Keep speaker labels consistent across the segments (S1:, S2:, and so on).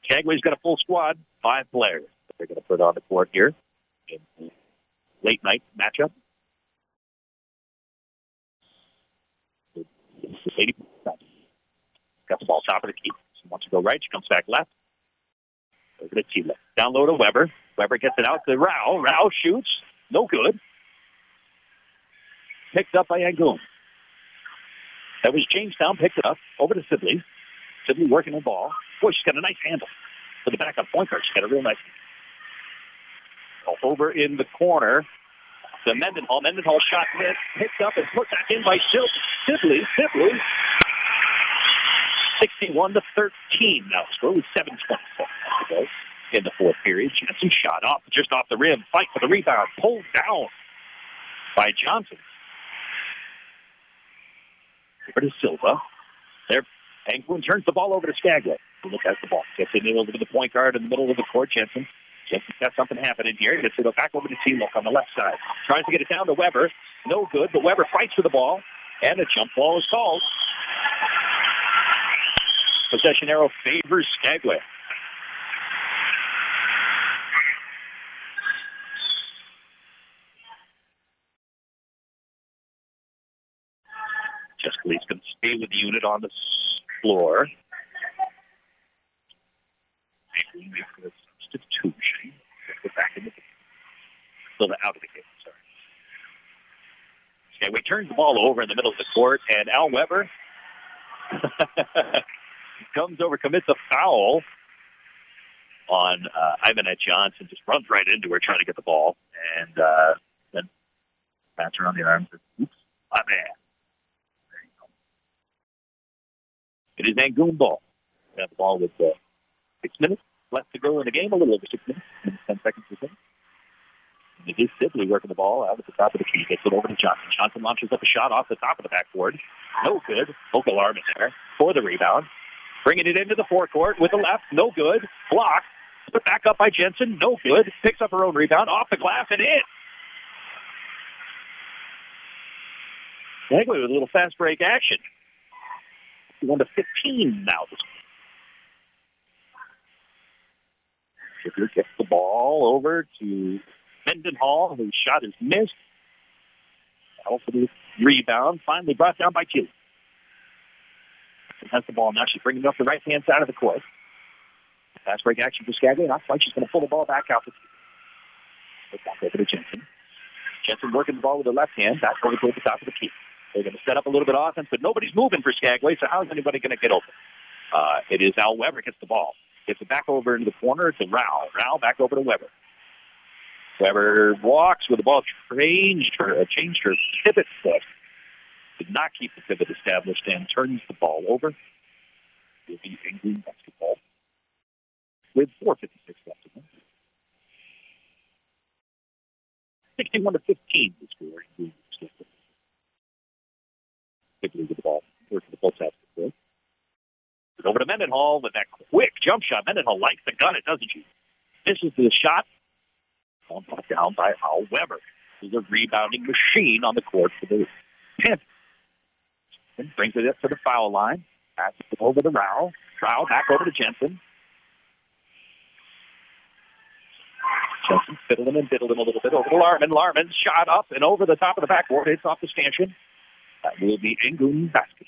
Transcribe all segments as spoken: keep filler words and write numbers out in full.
S1: Skagway's got a full squad, five players that they're going to put on the court here in the late night matchup. Got the ball top of the key. She wants to go right. She comes back left. Over to Tila. Down low to Weber. Weber gets it out to Rao. Rao shoots. No good. Picked up by Angoon. That was Jamestown. Picked it up. Over to Sibley. Sibley working the ball. Boy, she's got a nice handle. For the backup point guard, she's got a real nice handle. Over in the corner. The Mendenhall. Mendenhall shot missed. Picked up and put back in by Sibley. Sibley. sixty-one to thirteen now. Score was seven twenty-seven to go in the fourth period. Jensen shot off, just off the rim. Fight for the rebound. Pulled down by Johnson. Over to Silva. There, Angoon turns the ball over to Skagway. Look at the ball. Gets it over to the point guard in the middle of the court. Jensen. Jensen's got something happening here. Gets it back over to T-Look on the left side. Tries to get it down to Weber. No good, but Weber fights for the ball. And a jump ball is called. Possession arrow favors Skagway. Jessica Lee's going to stay with the unit on the floor. Substitution. Get back in the game. Still out of the game, sorry. Skagway turns the ball over in the middle of the court, and Al Weber comes over, commits a foul on uh, Ivanette Johnson, just runs right into her trying to get the ball, and uh, then pats her on the arm. Oops, my bad. There you go. It is Angoon ball. We have the ball with uh, six minutes left to go in the game, a little over six minutes, ten seconds to go. It is Sibley working the ball out at the top of the key. Gets it over to Johnson. Johnson launches up a shot off the top of the backboard. No good. Ogalarm in there for the rebound. Bringing it into the forecourt with the left. No good. Blocked. Put back up by Jensen. No good. Picks up her own rebound. Off the glass and in. Skagway with a little fast break action. one to fifteen now. Shipper gets the ball over to Mendenhall, whose shot is missed. Battle for the rebound. Finally brought down by Keeley. Has the ball now. She's bringing it up the right-hand side of the court. Fast break action for Skagway. Not quite. She's going to pull the ball back out. Back over to Jensen. Jensen working the ball with her left hand. Back over to the top of the key. They're going to set up a little bit of offense, but nobody's moving for Skagway, so how is anybody going to get open? Uh, it is Al Weber gets the ball. Gets it back over into the corner to Rao. Rao back over to Weber. Weber walks with the ball, changed her, uh, changed her pivot foot. Did not keep the pivot established and turns the ball over. It'll be Angoon basketball with four fifty-six left in it. sixty-one to fifteen the score. Quickly with the ball. Works the full test. Over to Mendenhall with that quick jump shot. Mendenhall likes the gun, it doesn't she? This is the shot. Down by Al Weber. This is a rebounding machine on the court for the Panthers. And brings it up to the foul line. Passes it over to Rao. Rao back over to Jensen. Jensen fiddling and fiddling a little bit over to Larman. Larman shot up and over the top of the backboard. Hits off the stanchion. That will be Angoon basketball.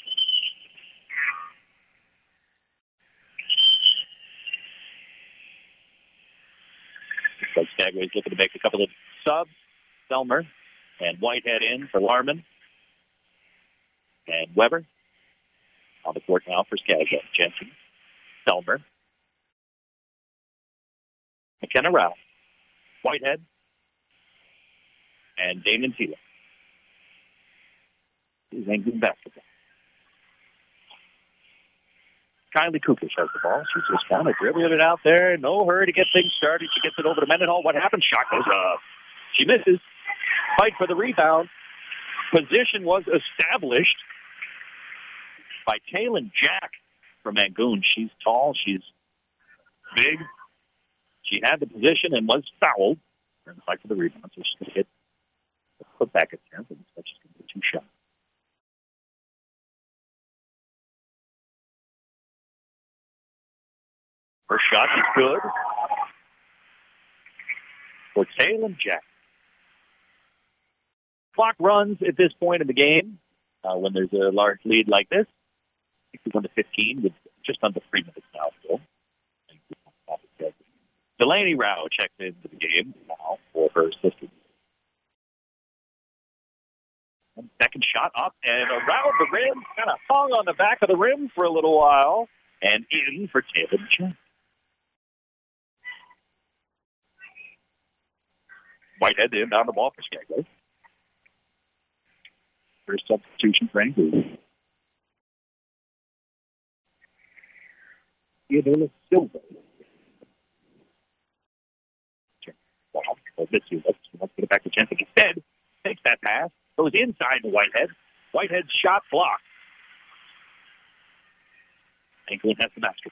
S1: So Skagway's looking to make a couple of subs. Selmer and Whitehead in for Larman. And Weber on the court now for Skagway. Jensen, Selmer, McKenna Rao, Whitehead, and Damon Tila. This is Angoon basketball. Kylie Kukish has the ball. She's just kind of dribbling it out there. No hurry to get things started. She gets it over to Mendenhall. What happens? Shot goes up. She misses. Fight for the rebound. Position was established by Taylin Jack from Angoon. She's tall. She's big. She had the position and was fouled. And fight for the rebound. So she's going to hit the putback attempt. And she's going to get two shots. First shot is good for Taylor Jack. Clock runs at this point in the game uh, when there's a large lead like this. sixty-one to fifteen with just under three minutes now still. Delaney Rao checks into the game now for her assistant. And second shot up and around the rim, kind of hung on the back of the rim for a little while, and in for Taylor Jack. Whitehead in down the ball for Skagway. First substitution for Angoon. Theodora Silva. Wow. Well, let's, let's, let's get it back to Jensen. Instead, takes that pass, goes inside to Whitehead. Whitehead's shot blocked. Angoon has the master.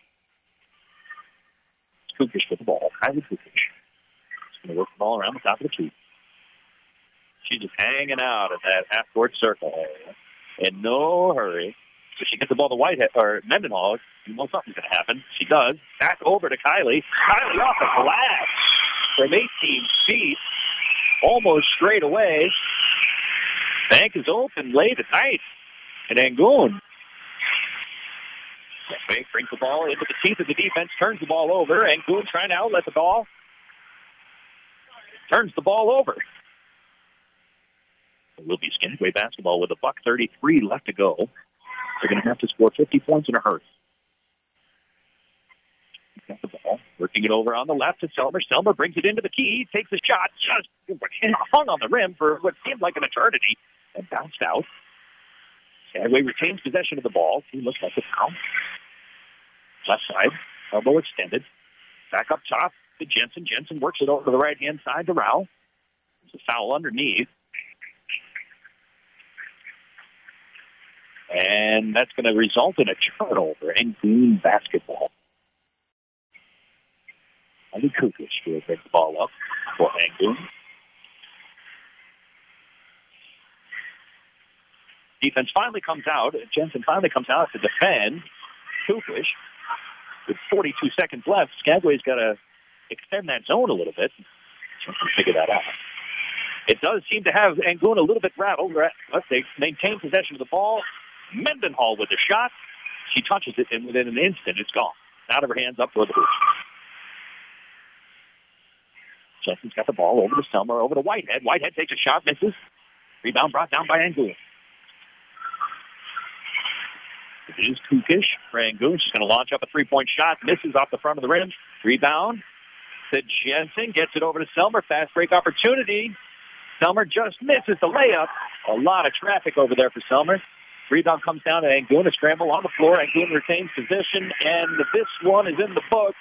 S1: Kukish with the ball. Kylie Kukish. Going to work the ball around the top of the key. She's just hanging out at that half-court circle in no hurry. If she gets the ball to Whitehead or Mendenhall, you know something's going to happen. She does. Back over to Kylie. Kylie off the glass from eighteen feet, almost straight away. Bank is open late at night at Angoon. Bank brings the ball into the teeth of the defense, turns the ball over. Angoon trying to outlet the ball. Turns the ball over. It will be Skagway basketball with a buck thirty-three left to go. They're going to have to score fifty points in a hurry. Got the ball, working it over on the left to Selmer. Selmer brings it into the key, takes a shot, just hung on the rim for what seemed like an eternity, and bounced out. Skagway retains possession of the ball. He looks like a foul. Left side, elbow extended. Back up top to Jensen. Jensen works it over to the right-hand side to Rao. There's a foul underneath. And that's going to result in a turnover in Angoon basketball. Ali Kukish will pick the ball up for Angoon. Defense finally comes out. Jensen finally comes out to defend Kukish. With forty-two seconds left, Skagway's got to extend that zone a little bit. Jensen figure that out. It does seem to have Angoon a little bit rattled. Let's say maintain possession of the ball. Mendenhall with the shot. She touches it, and within an instant, it's gone. Out of her hands, up toward the hoop. Jensen's got the ball over to Selmer, over to Whitehead. Whitehead takes a shot, misses. Rebound brought down by Angoon. It is Kukish for Angoon. She's going to launch up a three-point shot. Misses off the front of the rim. Rebound to Jensen. Gets it over to Selmer. Fast break opportunity. Selmer just misses the layup. A lot of traffic over there for Selmer. Rebound comes down to Angoon. A scramble on the floor. Angoon retains position, and this one is in the books.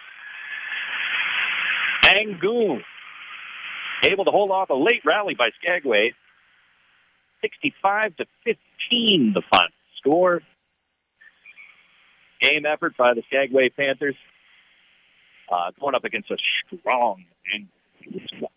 S1: Angoon able to hold off a late rally by Skagway. sixty-five to fifteen, the final score. Game effort by the Skagway Panthers. Uh, going up against a strong Angoon squad.